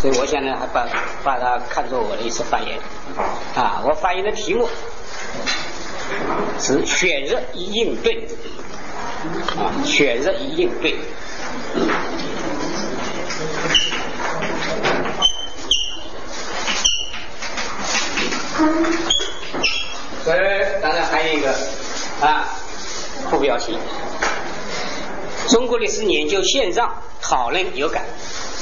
所以我想呢，还把它看作我的一次发言啊。我发言的题目是选择与应对啊，选择与应对。当然还有一个副标题：中国历史研究现状讨论有感。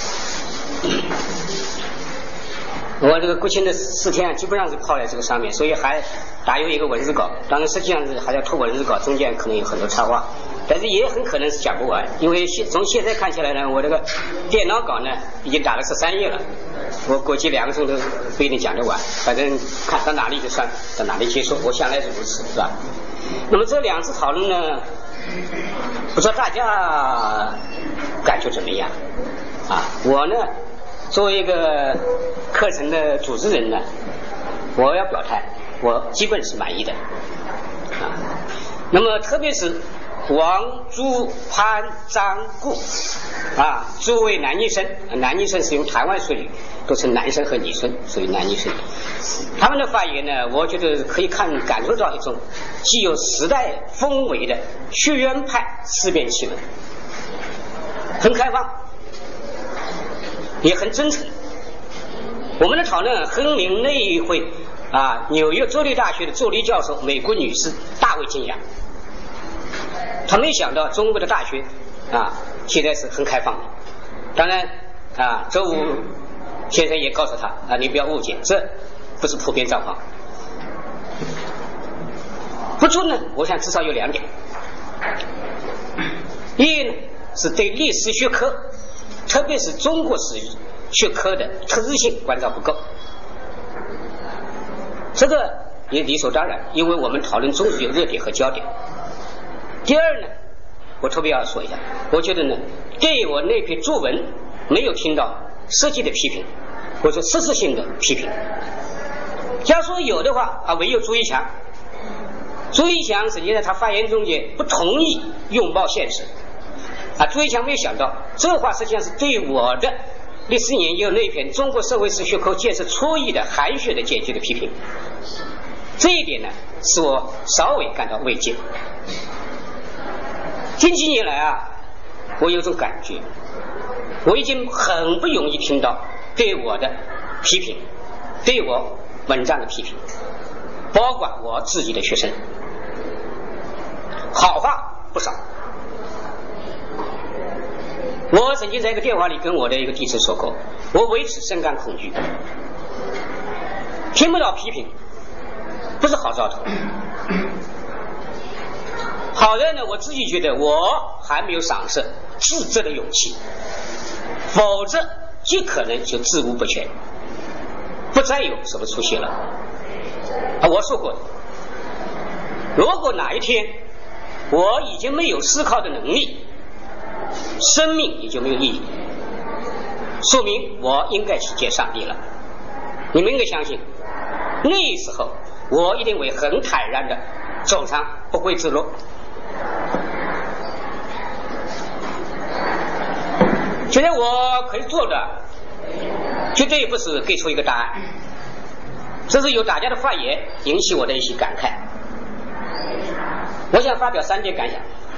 我这个国庆的4天基本上是泡在这个上面，所以还打有一个文字稿，当然实际上是还要拖文字稿，中间可能有很多插话，但是也很可能是讲不完，因为从现在看起来呢，我这个电脑稿呢已经打了13页了，我估计2个钟头不一定讲得完，反正看到哪里就算到哪里结束，我想来是如此，是吧？那么这2次讨论呢，不知道大家感觉怎么样啊？我呢作为一个课程的组织人呢，我要表态，我基本是满意的啊。那么特别是王、朱、潘、张、顾诸位男女生，男女生是用台湾术语，都是男生和女生，属于男女生。他们的发言呢，我觉得可以感受到一种既有时代风味的学院派思辨气氛，很开放，也很真诚。我们的讨论很令那一会纽约州立大学的助理教授美国女士大为惊讶，她没想到中国的大学现在是很开放的。当然周武先生也告诉他你不要误解，这不是普遍状况。不足呢，我想至少有2点。一呢，是对历史学科，特别是中国史学科的特质性关照不够，这个也理所当然，因为我们讨论总是有热点和焦点。第二呢，我特别要说一下，我觉得呢，对我那篇作文没有听到实际的批评，或者实质性的批评。假如说有的话唯有朱一强。朱一强实际上他发言中间不同意拥抱现实朱一强没有想到这话实际上是对我的历史研究那篇中国社会史学科建设初译的含蓄的简洁的批评，这一点呢使我稍微感到慰藉。近几年来我有种感觉，我已经很不容易听到对我的批评，对我文章的批评，包括我自己的学生，好话不少。我曾经在一个电话里跟我的一个弟子说过，我为此深感恐惧，听不到批评不是好兆头。好在呢，我自己觉得我还没有丧失自责的勇气，否则极可能就知无不全，不再有什么出息了。我说过，如果哪一天我已经没有思考的能力，生命也就没有意义，说明我应该去见上帝了。你们应该相信，那时候我一定会很坦然的走上不归之路。现在我可以做的绝对不是给出一个答案，这是由大家的发言引起我的一些感慨。我想发表3点感想。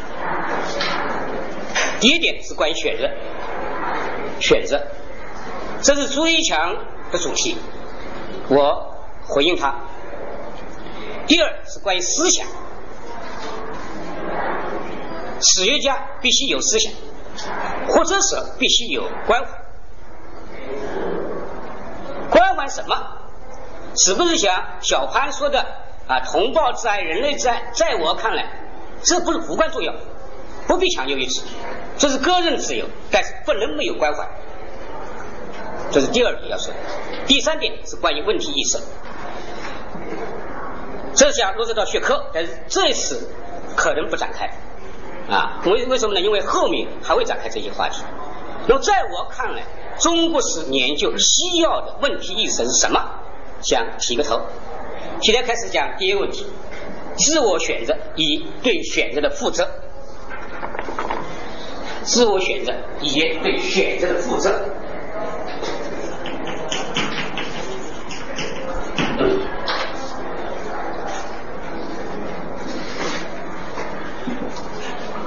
第一点是关于选择，这是朱一强的主题，我回应他。第二是关于思想，史学家必须有思想，或者是必须有关怀。关怀什么？是不是像小潘说的同胞之爱、人类之爱？在我看来，这不是无关重要，不必强求于此，这是个人自由，但是不能没有关怀。这是第2点要说的。第3点是关于问题意识，这想落实到学科，但是这次可能不展开为什么呢？因为后面还会展开这些话题。那么在我看来，中国史研究需要的问题意识是什么？想提个头。现在开始讲第1个问题，自我选择以对选择的负责。自我选择以对选择的负责。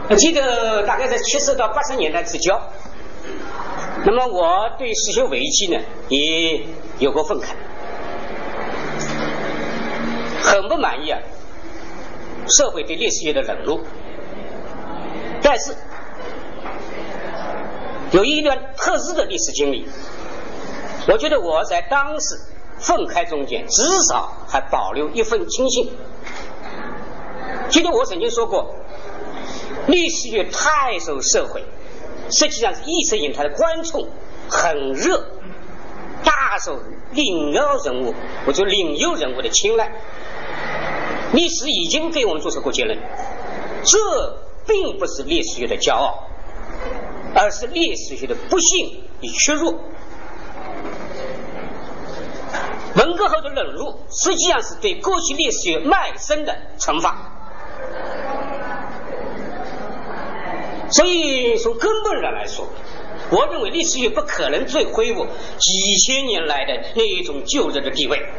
记得大概在70到80年代之交，那么我对史学危机呢也有过愤慨，很不满意啊社会对历史学的冷落。但是有一段特殊的历史经历，我觉得我在当时愤慨中间至少还保留一份清醒。记得我曾经说过，历史学太受社会，实际上是意识形态的观众很热，大受领导人物或者领袖人物的青睐。历史已经给我们做出过结论，这并不是历史学的骄傲，而是历史学的不幸与屈辱。文革后的冷落实际上是对过去历史学卖身的惩罚。所以从根本上来说，我认为历史学不可能再恢复几千年来的那一种旧日的地位，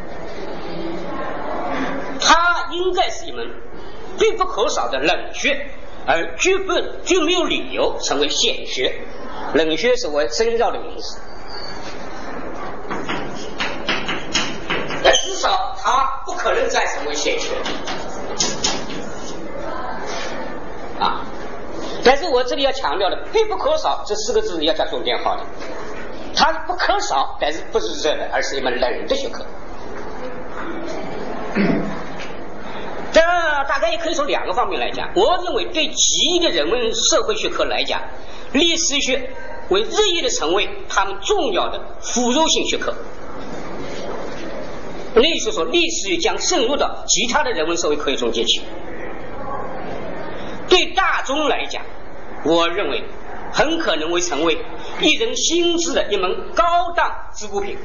它应该是一门必不可少的冷学，而绝没有理由成为显学。冷学是我深造的名词，但至少它不可能再成为显学啊。但是我这里要强调的，必不可少这4个字要加重点号的，它不可少，但是不是热的，而是一门冷的学科。这大概也可以从2个方面来讲。我认为对其余的人文社会学科来讲，历史学会日益的成为他们重要的辅助性学科。那意思说，历史学将渗入到其他的人文社会科学中间去。对大众来讲，我认为很可能会成为一人心智的一门高档之物品。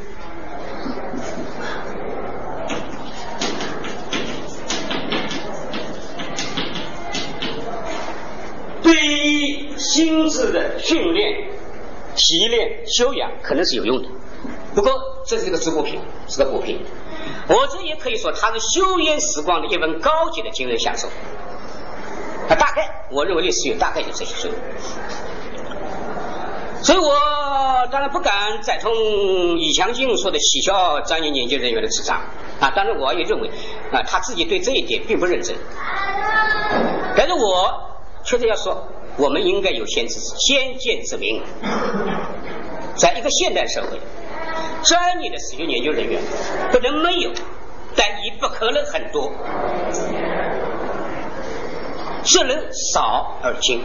对于心智的训练、提炼、修养可能是有用的，不过这是一个之物品，是个补品。我这也可以说，它是修炼时光的一门高级的精神享受。大概我认为历史学大概就这些水平。所以我当然不敢再同李强进说的取消专业研究人员的执掌啊，当然我也认为啊，他自己对这一点并不认真。但是我确实要说，我们应该有先见之明，在一个现代社会，专业的史学研究人员不能没有，但也不可能很多，只能少而精。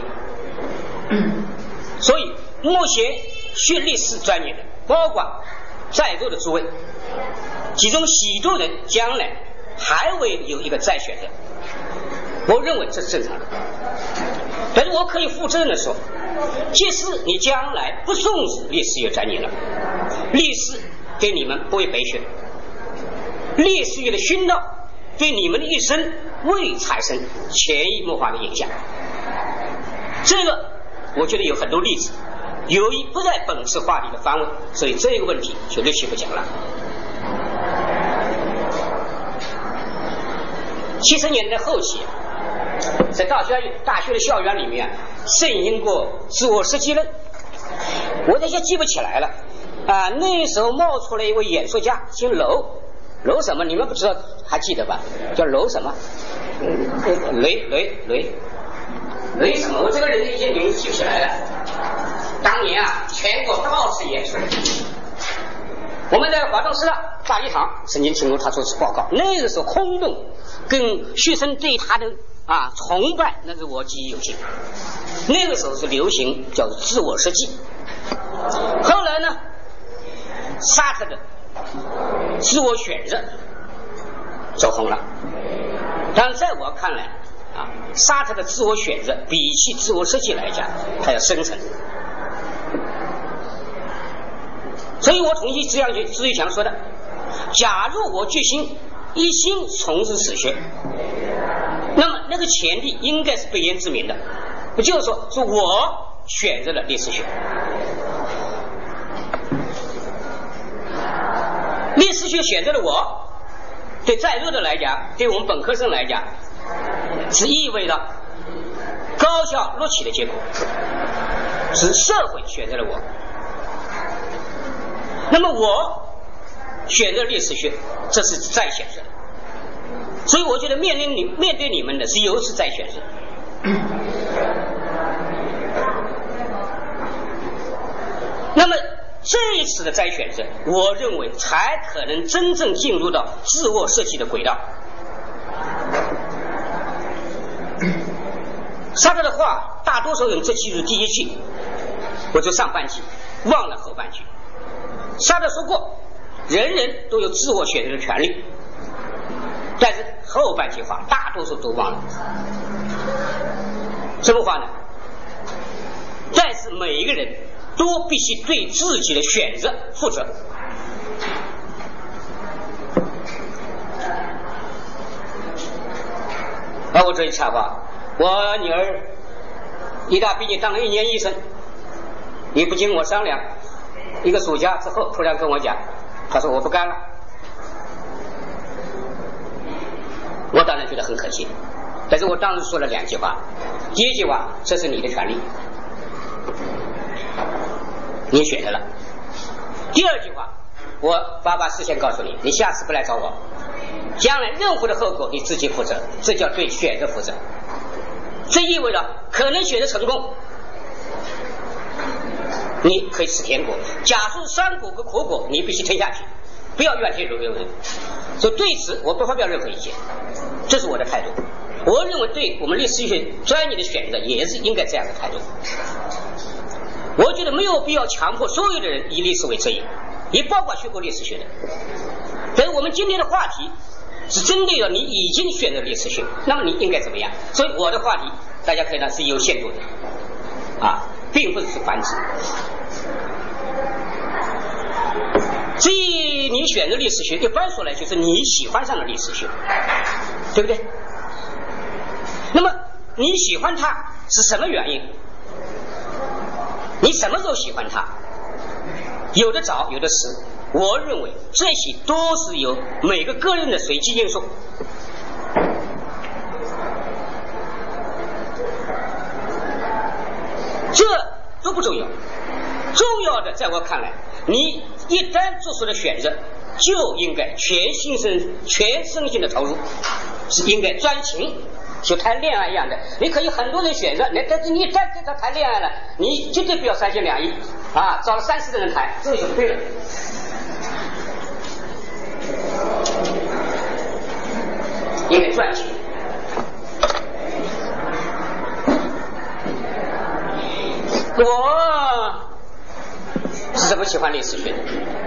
所以目前学历史专业的，包括在座的诸位，其中许多人将来还会有一个再选的，我认为这是正常的。但是我可以负责任的说，即使你将来不重视历史学专业了，历史对你们不会白学，历史学的熏陶对你们的一生会产生潜移默化的影响。这个我觉得有很多例子，由于不在本次话题的范围，所以这个问题就略去不讲了。70年代后期，在大学的校园里面盛行过自我实际论，我这些记不起来了啊。那时候冒出来一位演说家，姓娄什么，你们不知道还记得吧？叫娄什么？雷什么？我这个人的一些名字记不起来了。当年啊，全国到处演说。我们在华东师大礼堂曾经听过他做次报告，那个时候轰动，跟学生对他的崇拜，那是我记忆犹新。那个时候是流行叫自我实际。后来呢，沙特的自我选择走红了，但在我看来沙特的自我选择比起自我设计来讲，它要深层。所以我同意朱一强说的，假如我决心一心从事史学，那么那个前提应该是不言自明的，不就是说是我选择了历史学，历史学选择了我，对在座的来讲，对我们本科生来讲，是意味着高高校录取的结果，是社会选择了我。那么我选择历史学，这是再选择。所以我觉得面对你们的是又是再选择。那么这一次的再选择，我认为才可能真正进入到自我设计的轨道。沙特的话大多数人只记住第一句，我就上半句忘了后半句。沙特说过人人都有自我选择的权利，但是后半句话大多数都忘了。什么话呢？但是每一个人都必须对自己的选择负责。我这一插话，我女儿医大毕业当了1年医生，也不经我商量，一个暑假之后突然跟我讲，她说我不干了。我当然觉得很可惜，但是我当时说了2句话。第一句话，这是你的权利，你选择了。第二句话，我爸爸事先告诉你，你下次不来找我，将来任何的后果你自己负责，这叫对选择负责。这意味着可能选择成功，你可以吃甜果；假如酸果和苦果，你必须吞下去，不要怨天尤人。所以对此我不发表任何意见，这是我的态度。我认为对我们历史学专业的选择也是应该这样的态度。我觉得没有必要强迫所有的人以历史为职业，也包括学过历史学的。但是我们今天的话题是针对了你已经选择历史学，那么你应该怎么样？所以我的话题大家可以看是有限度的并不是繁殖。至于你选择历史学，一般说来就是你喜欢上了历史学，对不对？那么你喜欢它是什么原因？你什么时候喜欢它？有的早，有的迟。我认为这些都是由每个个人的随机因素。这都不重要，重要的在我看来，你一旦做出了选择，就应该全身心的投入，是应该专情，就谈恋爱一样的。你可以很多人选择，但是你一旦跟他谈恋爱了，你绝对不要3心2意找了30个人谈，这就对了。应该专情。我是怎么喜欢历史学的？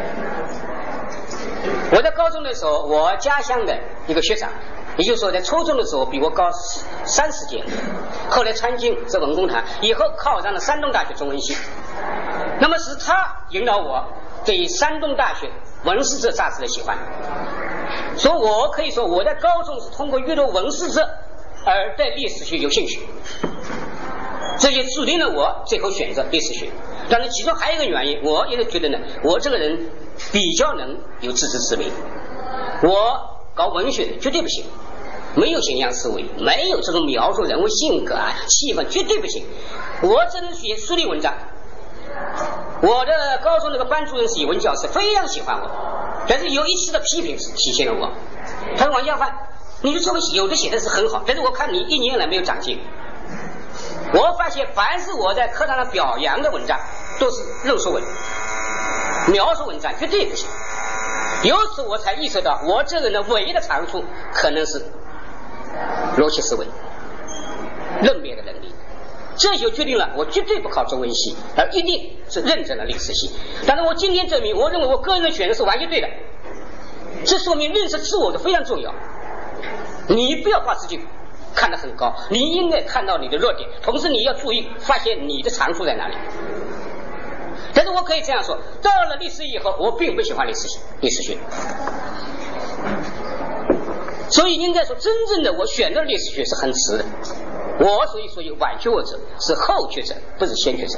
我在高中的时候，我家乡的一个学长，也就是说在初中的时候比我高30届，后来参军在文工团，以后考上了山东大学中文系。那么是他引导我对山东大学文史哲杂志的喜欢，所以我可以说我在高中是通过阅读文史哲而对历史学有兴趣，这就注定了我最后选择历史学。当然其中还有一个原因，我也是觉得呢，我这个人比较能有自知之明，我搞文学的绝对不行，没有形象思维，没有这种描述人物性格气氛，绝对不行。我只能写书里文章。我的高中那个班主任是语文教师，非常喜欢我，但是有一次的批评是体现了我。他说王家范，你的作文有的写的是很好，但是我看你1年来没有长进。我发现凡是我在课堂上表扬的文章都是论述文，描述文章绝对不行。由此我才意识到我这个人的唯一的长处可能是逻辑思维论辩的能力，这就决定了我绝对不考中文系，而一定是认真的历史系。但是我今天证明，我认为我个人的选择是完全对的，这说明认识自我的非常重要。你不要把自己看得很高，你应该看到你的弱点，同时你要注意发现你的长处在哪里。但是我可以这样说，到了历史以后，我并不喜欢历史学，所以应该说真正的我选择历史学是很迟的。我属于晚学者，是后学者，不是先学者。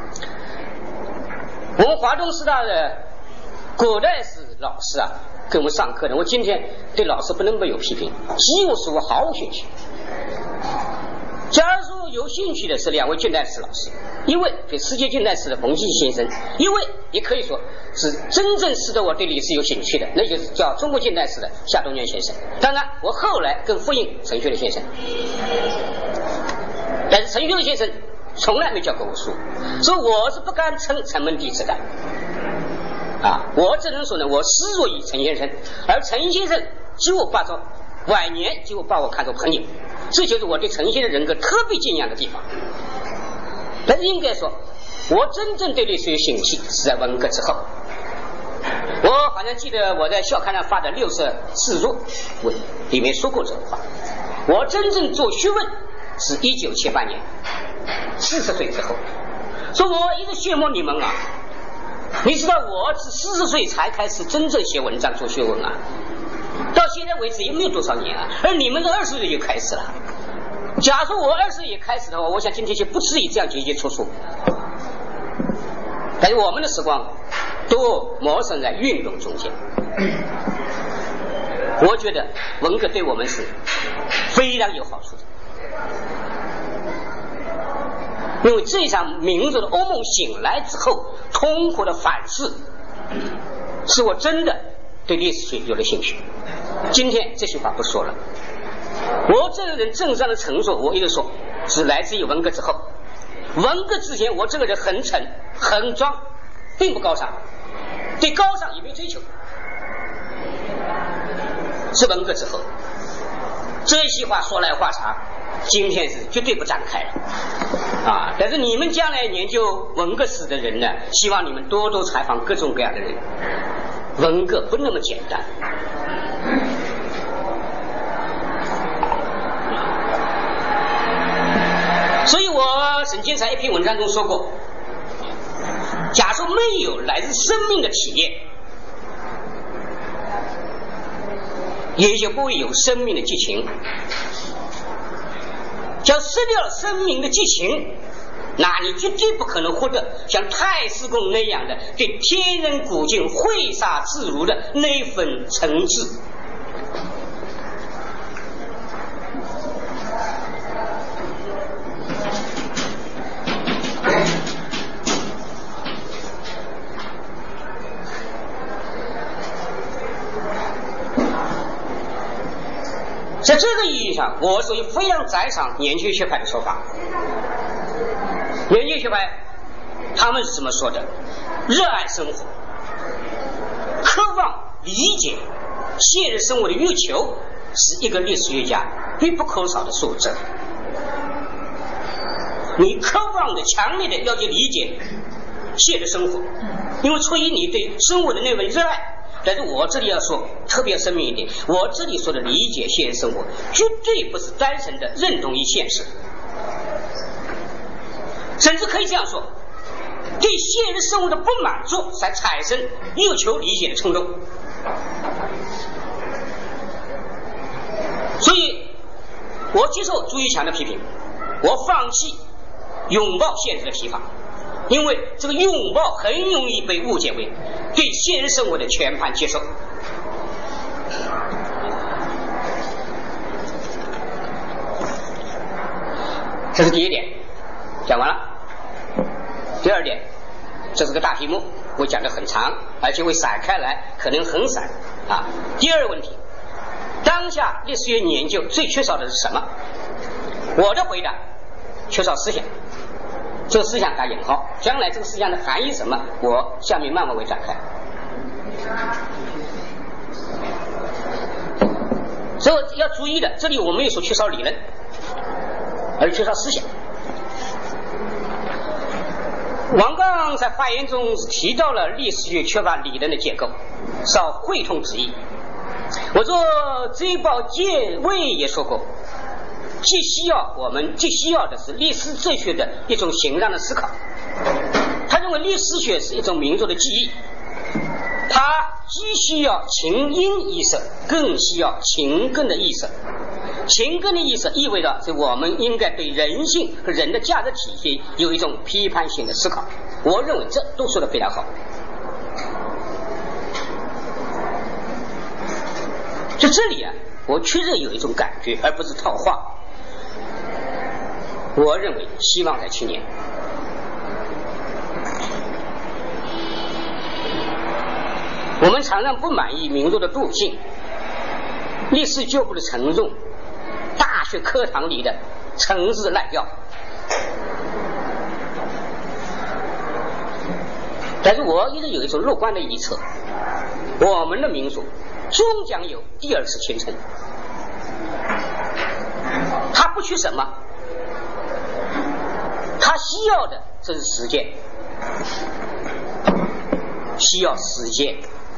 我们华东师大的古代史老师给我们上课的，我今天对老师不能够有批评，几乎是我毫无兴趣。假如说有兴趣的是2位近代史老师，一位对世界近代史的冯骥先生，一位也可以说是真正使得我对历史有兴趣的，那就是叫中国近代史的夏东元先生。当然我后来更复印陈学礼先生，但是陈学礼先生从来没教过我书，所以我是不敢称陈门弟子的我只能说呢，我师若于陈先生，而陈先生几乎把着晚年几乎把我看作朋友，这就是我对陈先生人格特别敬仰的地方。但是应该说我真正对历史有兴趣是在文革之后。我好像记得我在校刊上发的64作文里面说过这话，我真正做学问是1978年40岁之后。所以我一直羡慕你们你知道我是40岁才开始真正写文章做学问到现在为止也没有多少年而你们是20岁就开始了。假如我20岁也开始的话，我想今天就不至于这样节节出书。但是我们的时光都磨生在运动中间。我觉得文革对我们是非常有好处的，因为这场民族的噩梦醒来之后痛苦的反思，使我真的对历史学有了兴趣。今天这句话不说了，我这个人政治上的成熟，我一直说是来自于文革之后。文革之前我这个人很沉很装，并不高尚，对高尚也没追求。是文革之后，这些话说来话长，今天是绝对不展开了但是你们将来研究文革史的人呢，希望你们多多采访各种各样的人。文革不那么简单。所以我沈经在一篇文章中说过，假如没有来自生命的体验，也就不会有生命的激情。只要失掉了生命的激情，那你绝对不可能获得像太史公那样的对天人古境挥洒自如的那份诚挚。在这个意义上，我属于非常赞赏年轻学派的说法。年轻学派他们是这么说的：热爱生活，渴望理解现实生活的欲求，是一个历史学家必不可少的素质。你渴望的强烈的要去理解现实生活，因为出于你对生活的那份热爱。但是我这里要说特别声明一点，我这里说的理解现实生活绝对不是单纯的认同于现实，甚至可以这样说，对现实生活的不满足才产生欲求理解的冲动。所以我接受朱一强的批评，我放弃拥抱现实的提法，因为这个拥抱很容易被误解为对现实生活的全盘接受。这是第一点，讲完了。第二点，这是个大题目，我讲得很长，而且会散开来，可能很散第二个问题，当下历史学研究最缺少的是什么？我的回答，缺少思想。这个思想打引号，将来这个思想的含义什么，我下面慢慢会展开。所以要注意的，这里我没有说缺少理论，而缺少思想。王刚在发言中提到了历史学缺乏理论的结构，少会通之意。我做追报介位也说过，既需要的是历史哲学的一种形上的思考。他认为历史学是一种民族的记忆，它既需要情因意识，更需要情根的意识。情根的意识意味着是我们应该对人性和人的价值体系有一种批判性的思考。我认为这都说得非常好。在这里我确实有一种感觉，而不是套话。 我认为希望在去年。我们常常不满意民族的惰性，历史旧部的沉重，大学课堂里的陈词滥调。但是我一直有一种乐观的预测，我们的民族终将有第二次清晨。他不缺什么，他需要的这是时间，需要时间。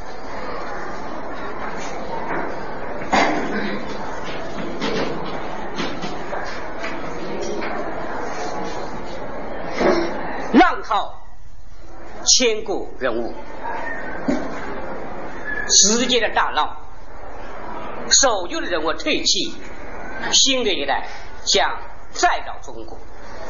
浪涛千古人物，世界的大浪，守旧的人物退弃，新的一代将再造中国。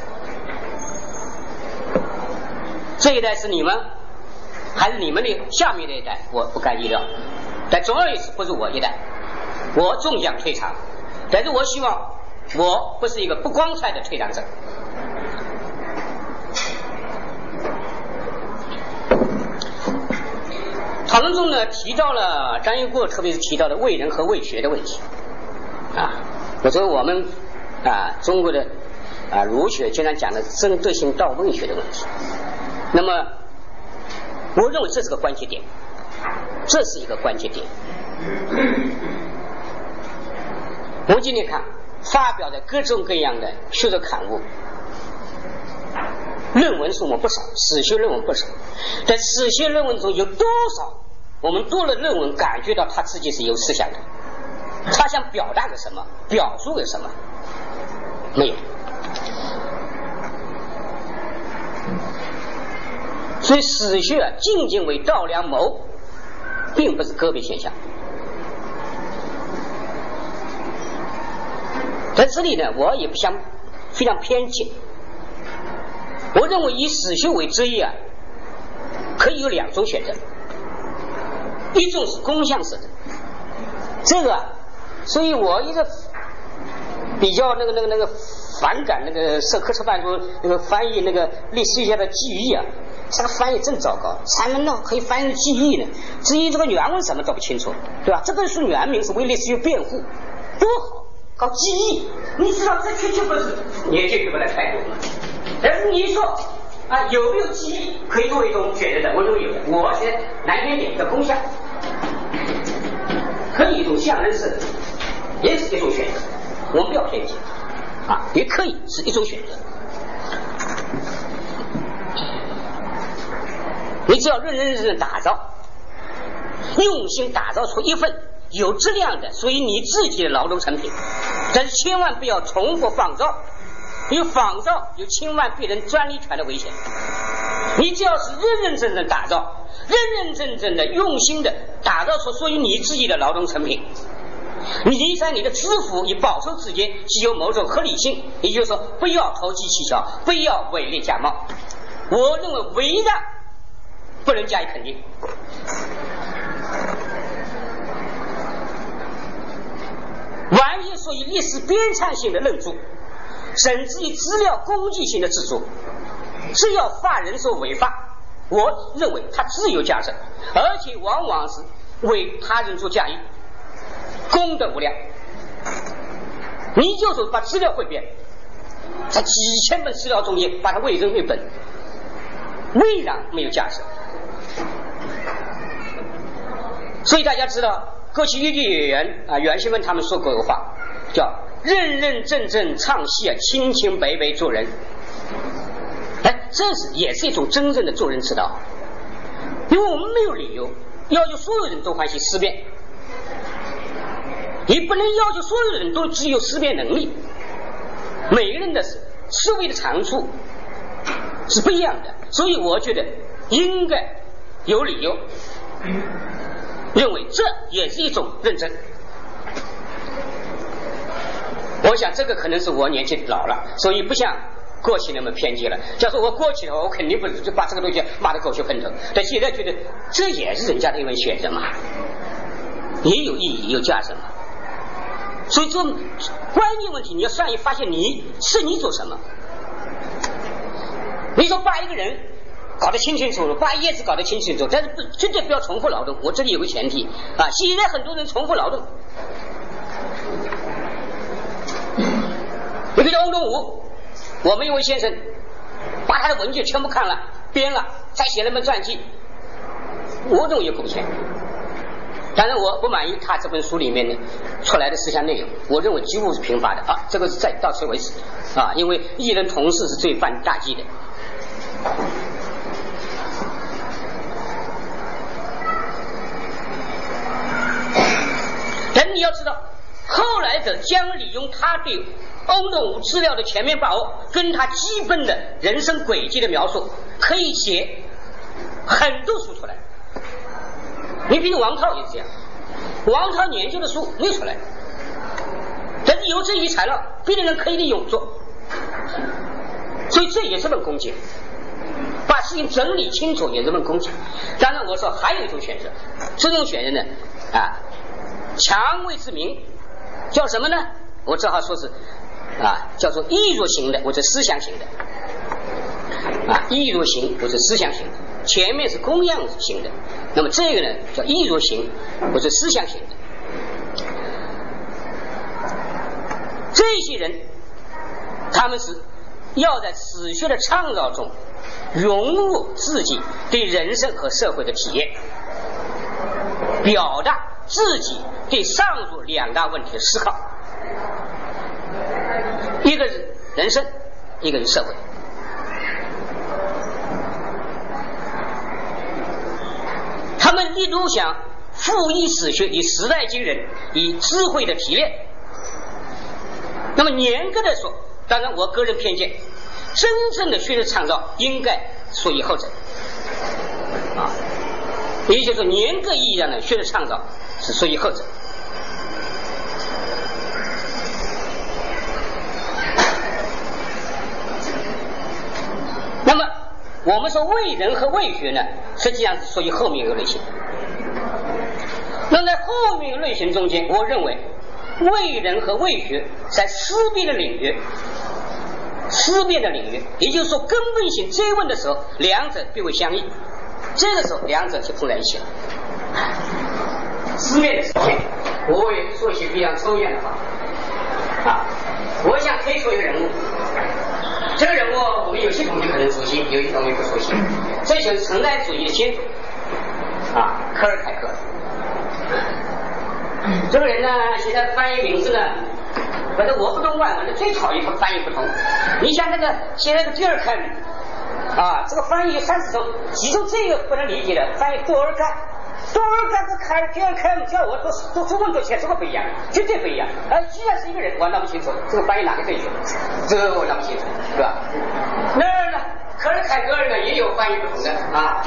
这一代是你们，还是你们的下面的一代，我不敢预料。但总而言之，不是我一代，我终将退场。但是我希望我不是一个不光彩的退场者。讨论中呢，提到了张一国，特别是提到了为人和为学的问题啊。我说我们中国的儒学经常讲的针对性道论学的问题。那么，我认为这是个关键点，这是一个关键点。我们今天看发表的各种各样的学者刊物，论文数目不少，史学论文不少，在史学论文中有多少我们读了论文感觉到他自己是有思想的，他想表达个什么，表述个什么？没有。所以史学仅仅为道良谋，并不是个别现象。在这里呢，我也不想非常偏激。我认为以史学为职业可以有两种选择，一种是公向式的，这个所以我一直比较那个反感那个社科出版社那个翻译那个历史学家的记忆这个翻译真糟糕，咱们呢可以翻译记忆呢，至于这个原文什么都不清楚，对吧？这本书原名是为历史学辩护，多好，搞记忆，你知道这确不是也解决不了太多。但是你说有没有记忆可以作为一种选择的？我认为有的。我现在难听点叫公向，可以一种象征式的，也是一种选择。我们不要偏激也可以是一种选择。你只要认真打造，用心打造出一份有质量的属于你自己的劳动成品，但是千万不要重复仿造，因为仿造有侵犯别人专利权的危险。你只要是认真打造，认真的用心的打造出属于你自己的劳动成品，你在你的知府与报酬之间具有某种合理性，也就是说不要投机取巧，不要伪劣假冒。我认为伪的不能加以肯定。完全属于历史编纂性的论著，甚至于资料工具性的制作，只要法人所违法，我认为它自有价值，而且往往是为他人做嫁衣，功德无量。你就说把资料汇编，在几千本资料中间把它伪证为本，未然没有价值。所以大家知道过去豫剧演员袁新文他们说过一个话，叫认认真真唱戏清清白白做人。这也是一种真正的做人之道，因为我们没有理由要求所有人都欢喜思辨，也不能要求所有人都只有思辨能力。每个人的思维的长处是不一样的，所以我觉得应该有理由认为这也是一种认真。我想这个可能是我年纪老了，所以不像过去那么偏激了。假如我过去的话，我肯定不是就把这个东西骂得狗血喷头。但现在觉得这也是人家的一门选择嘛，也有意义有价值嘛。所以这关键问题你要善于发现你做什么， 你说把一个人搞得清清楚楚，把叶子搞得清清楚楚，但是绝对不要重复劳动。我这里有个前提啊，现在很多人重复劳动。你比如翁东武，我们一位先生把他的文件全部看了编了，再写了本传记，我认为也够钱。当然我不满意他这本书里面的出来的思想内容，我认为几乎是贫乏的啊，这个是到此为止啊，因为一人同事是最犯大忌的。但你要知道，后来者将利用他对翁东武资料的全面把握，跟他基本的人生轨迹的描述，可以写很多书出来。你比如王涛也是这样，王涛研究的书没有出来，但是有这一材料，别的人可以利用做，所以这也是份工具，把事情整理清楚也是份工具。当然我说还有一种选择，这种选择呢啊，强为之名叫什么呢？我只好说是啊，叫做意若型的或者思想型的啊，意若型或者思想型的，前面是供养型的，那么这个呢叫意若型或者思想型的。这些人他们是要在史学的创造中融入自己对人生和社会的体验，表达自己对上述两大问题的思考，一个是人生，一个是社会。他们一路想赋予史学以时代精人，以智慧的提炼。那么严格的说，当然我个人偏见，真正的学术创造应该属于后者啊，也就是说严格意义上的学术创造是属于后者。那么我们说为人和为学呢，实际上是属于后面一个类型。那在后面一个类型中间，我认为为人和为学在思辨的领域，也就是说根本性追问的时候，两者并未相异，这个时候两者就碰在一起了。思辨的实现，我也说一些非常抽象的话啊，我想推出一个人物，这个人物我们有些同学可能熟悉，有些同学不熟悉，这就是存在主义的先祖啊，科尔凯克。这个人呢，现在翻译名字呢，反正我不懂外文的，最讨厌他翻译不同。你像那个现在的第二刊啊，这个翻译有30种，其中这个不能理解的翻译多尔干。多尔干和凯尔第二刊叫我读中文读起来这个不一样，绝对不一样。既然是一个人，我闹不清楚这个翻译哪个正确，这个我闹不清楚，是吧？那儿呢，科尔凯格尔呢也有翻译不同的啊。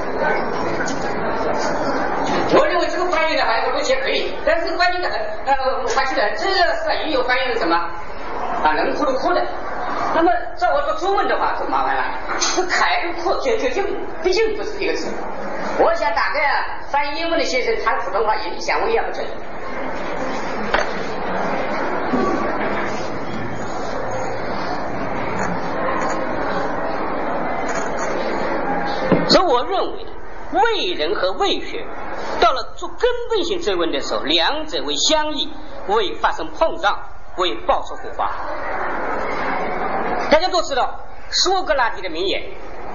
我认为这个翻译的还是目前可以，但是翻译的还是这个也有翻译的什么啊，能哭的哭的。那么照我说中文的话就麻烦了，这凯跟哭就毕竟不是一个词。我想大概翻译英文的先生谈普通话也想我也不准。所以我认为为人和为学到了做根本性追问的时候，两者为相异，为发生碰撞，为爆出火花。大家都知道苏格拉底的名言，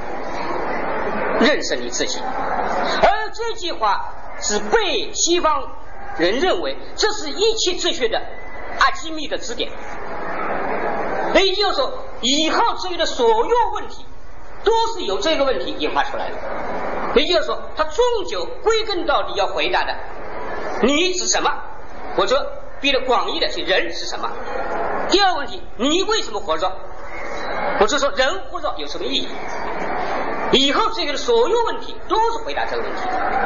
认识你自己，而这句话是被西方人认为这是一切哲学的阿基米德之点，也就是说以后哲学的所有问题都是由这个问题引发出来的，也就是说它终究归根到底要回答的你是什么，或者比较广义的是人是什么。第二个问题，你为什么活着，或者说人活着有什么意义，以后这个的所有问题都是回答这个问题。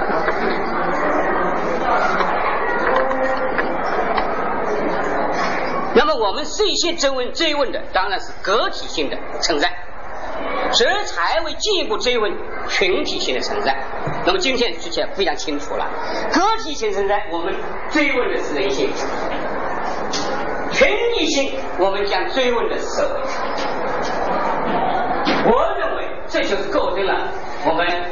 那么我们最先追问的当然是个体性的存在，这才会进一步追问群体性的存在。那么今天之前非常清楚了，个体性存在我们追问的是人性，群体性我们将追问的是社会。我认为这就是构成了我们